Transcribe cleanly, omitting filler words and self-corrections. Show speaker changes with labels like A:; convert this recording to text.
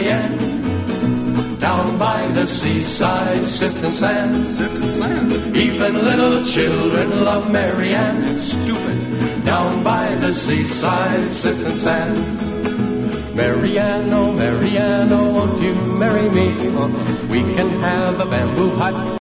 A: Marianne. Down by the seaside, sifting sand.
B: Sifting sand.
A: Even little children love Marianne.
B: Stupid.
A: Down by the seaside, sifting sand. Marianne, oh Marianne, oh won't you marry me? We can have a bamboo hut